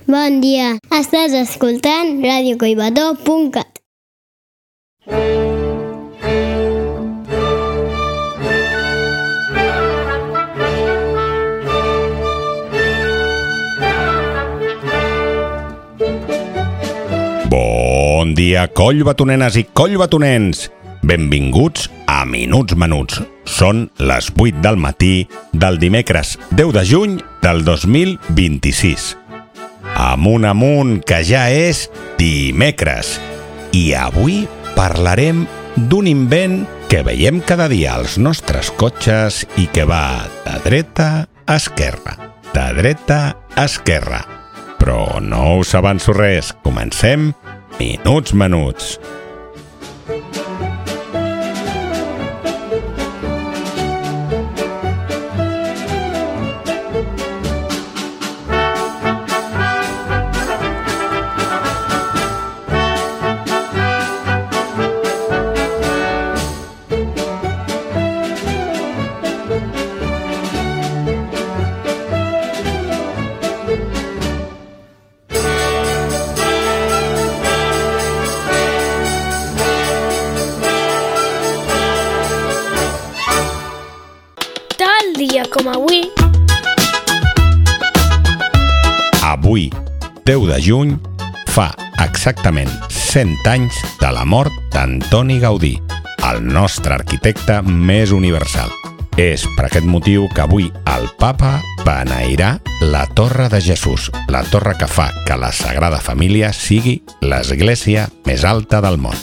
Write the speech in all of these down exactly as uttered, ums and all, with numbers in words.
Bon dia, estàs escoltant ràdio collbató punt cat. Bon dia, collbatonenes i collbatonens! Benvinguts a Minuts Menuts. Són les vuit del matí del dimecres deu de juny del dos mil vint-i-sis. Amunt, amunt, que ja és dimecres. I avui parlarem d'un invent que veiem cada dia als nostres cotxes i que va de dreta a esquerra, de dreta a esquerra. Però no us avanço res, comencem Minuts Menuts. Dia com avui. Avui, deu de juny, fa exactament cent anys de la mort d'Antoni Gaudí, el nostre arquitecte més universal. És per aquest motiu que avui el Papa beneirà la Torre de Jesús, la torre que fa que la Sagrada Família sigui l'església més alta del món.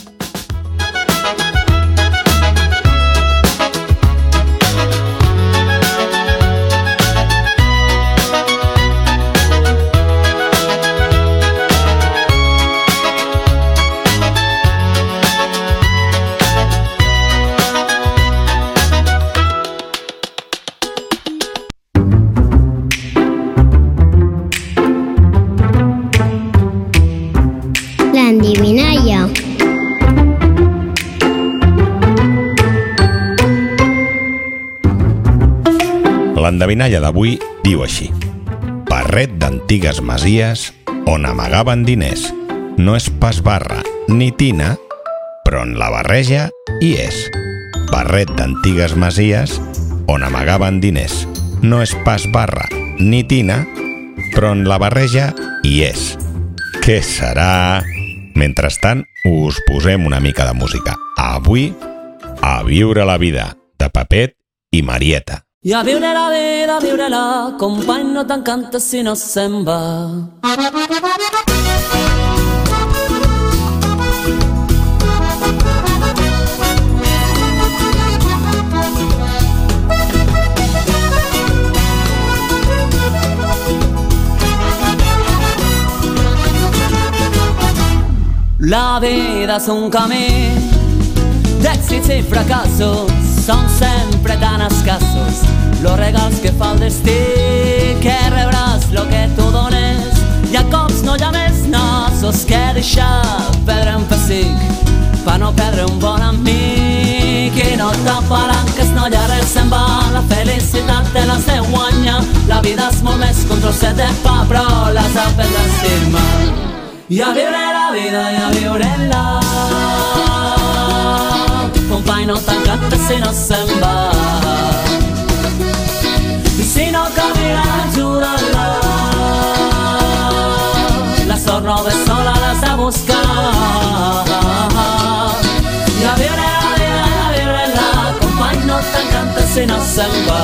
L'endevinalla. L'endevinalla d'avui diu així: barret d'antigues masies on amagaven diners. No és pas barra ni tina, però en la barreja hi és. Barret d'antigues masies on amagaven diners. No és pas barra ni tina, però en la barreja hi és. Què serà? Mentrestant, us posem una mica de música. Avui, a viure la vida, de Pepet i Marieta. I a viure la vida, a viure-la, company, no t'encanta si no se'n va. La vida és un camí d'èxits i fracassos, són sempre tan escassos los regals que fa el destí, que rebràs lo que tu dones i a cops no hi ha més nassos que deixar perdre un pessic per no perdre un bon amic. I no t'apalanques, no hi ha res se'n va, la felicitat te l'has de guanyar. La vida és molt més que un trosset de pa, però l'has d'aprendre a estimar. I a viure la vida, i a viure-la, company, no t'encanta si no se'n va. I si no camina, ajuda-la, la sort no ve sola, l'has de buscar. I a viure la vida, i a viure-la, company, no t'encanta si no se'n va.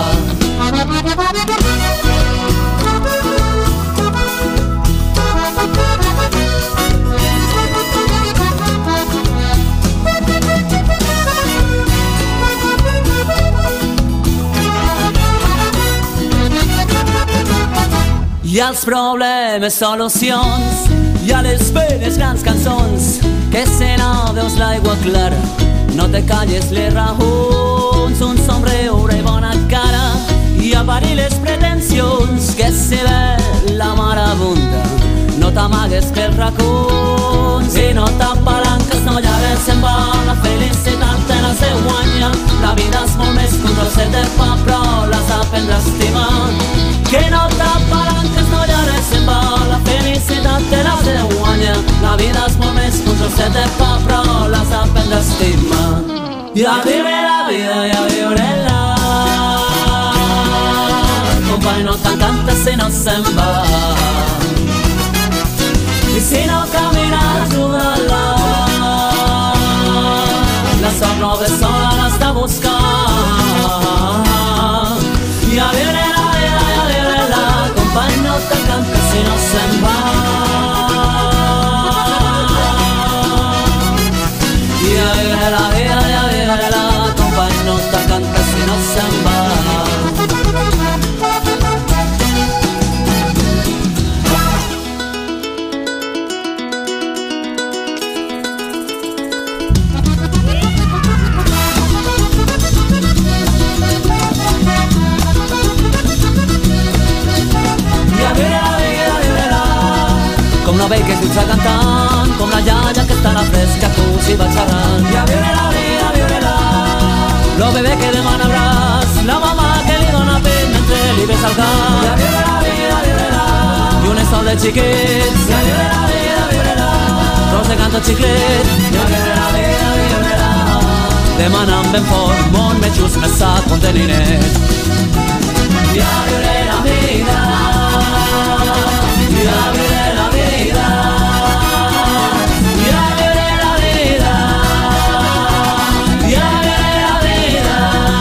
I als problemes solucions, i a les penes grans cançons, que si no veus l'aigua clara, no te calles les raons. Un somriure i bona cara, i a parir les pretensions, que si ve la mar abunda, no t'amagues pels racons. I no t'apalanques, no hi ha res se'n va, la felicitat te l'has de guanyar. La vida és molt més que un trosset de pa, però l'has d'aprendre a estimar. Que no t'apalanques, no hi ha res se'n va, la felicitat I a viure la vida, i a viure-la. Company, no t'encanta si no se'n va. I si no camina, ajuda-la. La sort no ve sola, l'has de buscar. I a viure la vida, i a viure-la. Company, no t'encanta si no se'n va. I a viure la vida, i a viure-la. Company, no t'encanta si no se'n va. Com la vell que escucha cantant, com la iaia que està a la fresca, tu s'hi va xerrant. I a viure-la, a viure-la. Lo bebé que demana abraç, la mamà que li dona pet mentre li besa el cap. I a viure-la, a viure-la. I un estal de xiquets. I a viure-la, a viure-la. Rosegant el xiclet. I a viure-la, a viure-la. Demanant ben fort, molt més just, més sa, conteninet. I a viure la vida. I a viure la vida. I a viure la vida. I a viure la vida.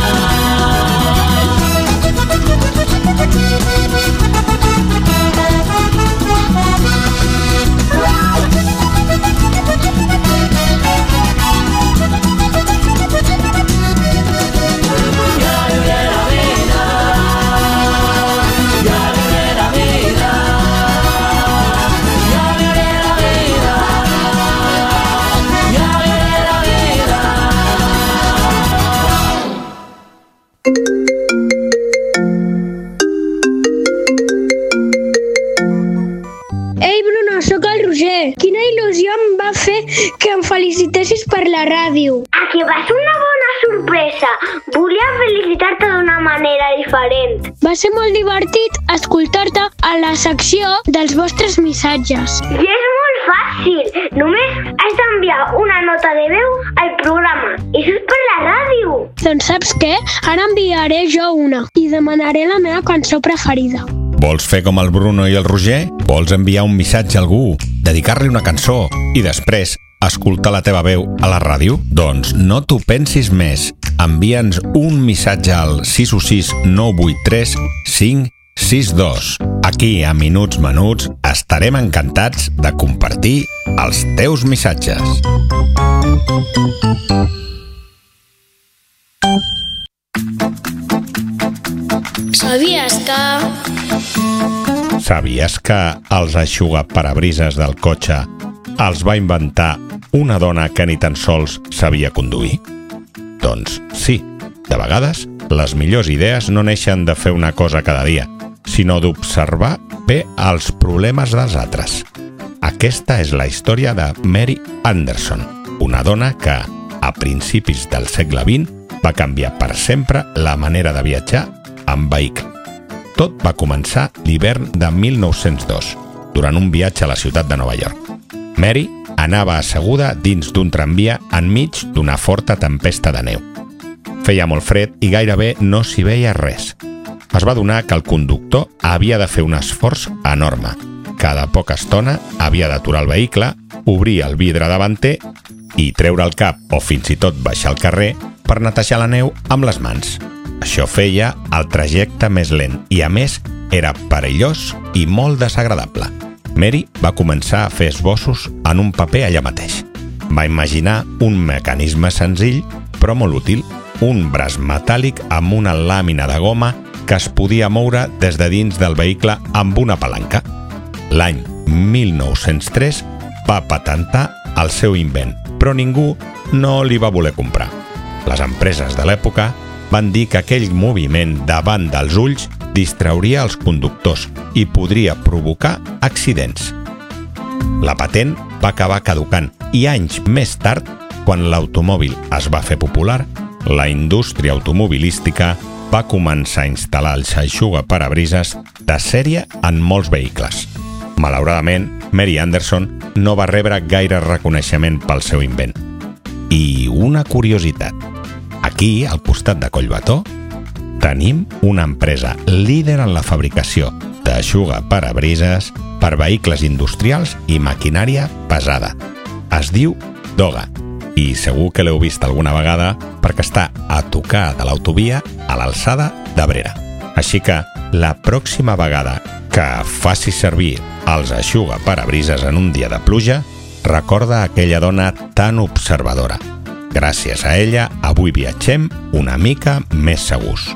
Quina il·lusió em va fer que em felicitessis per la ràdio. A que va ser una bona sorpresa. Volia felicitar-te d'una manera diferent. Va ser molt divertit escoltar-te a la secció dels vostres missatges. I és molt fàcil. Només has d'enviar una nota de veu al programa. I això és per la ràdio. Doncs saps què? Ara enviaré jo una i demanaré la meva cançó preferida. Vols fer com el Bruno i el Roger? Vols enviar un missatge a algú, dedicar-li una cançó i després escoltar la teva veu a la ràdio? Doncs no t'ho pensis més. Envia'ns un missatge al sis u sis nou vuit tres cinc sis dos. Aquí, a Minuts Menuts, estarem encantats de compartir els teus missatges. Sabies que... Sabies que els eixugaparabrises del cotxe els va inventar una dona que ni tan sols sabia conduir? Doncs sí, de vegades les millors idees no neixen de fer una cosa cada dia, sinó d'observar bé els problemes dels altres. Aquesta és la història de Mary Anderson, una dona que, a principis del segle vint, va canviar per sempre la manera de viatjar en vehicle. Tot va començar l'hivern de mil nou-cents dos, durant un viatge a la ciutat de Nova York. Mary anava asseguda dins d'un tramvia enmig d'una forta tempesta de neu. Feia molt fred i gairebé no s'hi veia res. Es va adonar que el conductor havia de fer un esforç enorme. Cada poca estona havia d'aturar el vehicle, obrir el vidre davanter i treure el cap o fins i tot baixar al carrer per netejar la neu amb les mans. Això feia el trajecte més lent i, a més, era perillós i molt desagradable. Mary va començar a fer esbossos en un paper allà mateix. Va imaginar un mecanisme senzill, però molt útil, un braç metàl·lic amb una làmina de goma que es podia moure des de dins del vehicle amb una palanca. L'any mil nou-cents tres va patentar el seu invent, però ningú no li va voler comprar. Les empreses de l'època van dir que aquell moviment davant dels ulls distrauria els conductors i podria provocar accidents. La patent va acabar caducant i anys més tard, quan l'automòbil es va fer popular, la indústria automobilística va començar a instal·lar els eixugaparabrises de sèrie en molts vehicles. Malauradament, Mary Anderson no va rebre gaire reconeixement pel seu invent. I una curiositat. Aquí, al costat de Collbató, tenim una empresa líder en la fabricació d'eixugaparabrises per vehicles industrials i maquinària pesada. Es diu Doga i segur que l'heu vist alguna vegada perquè està a tocar de l'autovia a l'alçada d'Abrera. Així que la pròxima vegada que facis servir els eixugaparabrises en un dia de pluja, recorda aquella dona tan observadora. Gràcies a ella, avui viatgem una mica més segurs.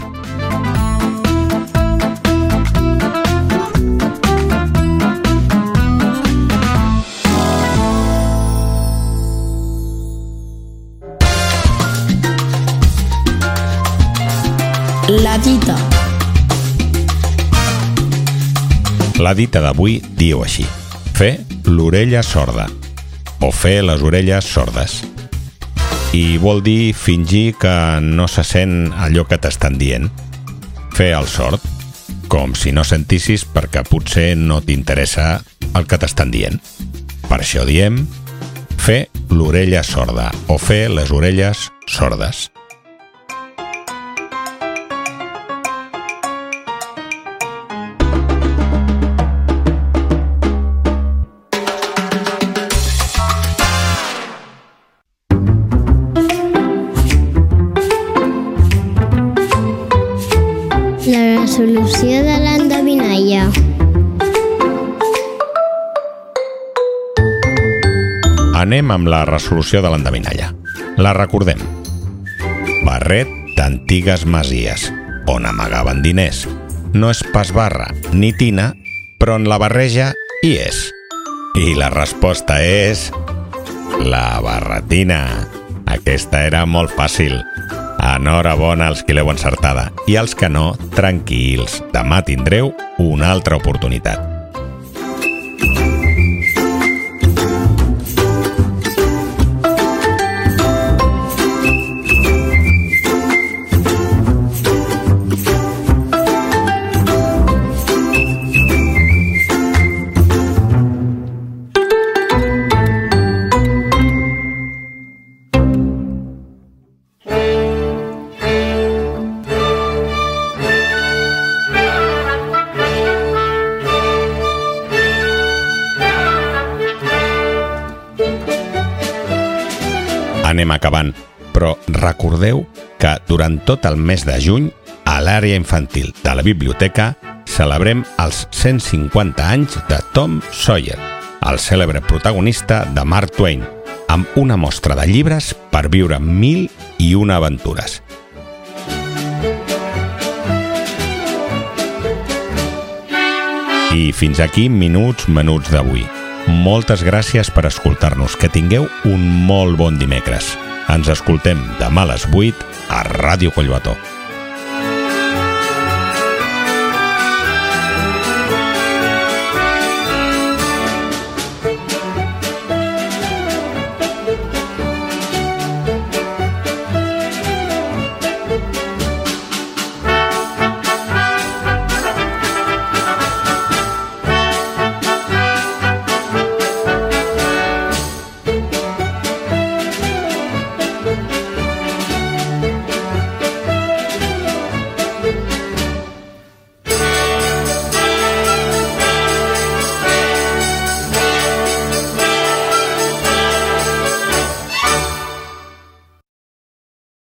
La dita. La dita d'avui diu així: fer l'orella sorda o fer les orelles sordes. I vol dir fingir que no se sent allò que t'estan dient. Fer el sord, com si no sentissis perquè potser no t'interessa el que t'estan dient. Per això diem fer l'orella sorda o fer les orelles sordes. La resolució de l'endevinalla. Anem amb la resolució de l'endevinalla. La recordem. Barret d'antigues masies, on amagaven diners. No és pas barra ni tina, però en la barreja hi és. I la resposta és... la barretina. Aquesta era molt fàcil. Enhorabona als que l'heu encertada i als que no, tranquils, demà tindreu una altra oportunitat. Anem acabant, però recordeu que durant tot el mes de juny a l'àrea infantil de la biblioteca celebrem els cent cinquanta anys de Tom Sawyer, el cèlebre protagonista de Mark Twain, amb una mostra de llibres per viure mil i una aventures. I fins aquí Minuts Menuts d'avui. Moltes gràcies per escoltar-nos. Que tingueu un molt bon dimecres. Ens escoltem demà a les vuit a Ràdio Collbató.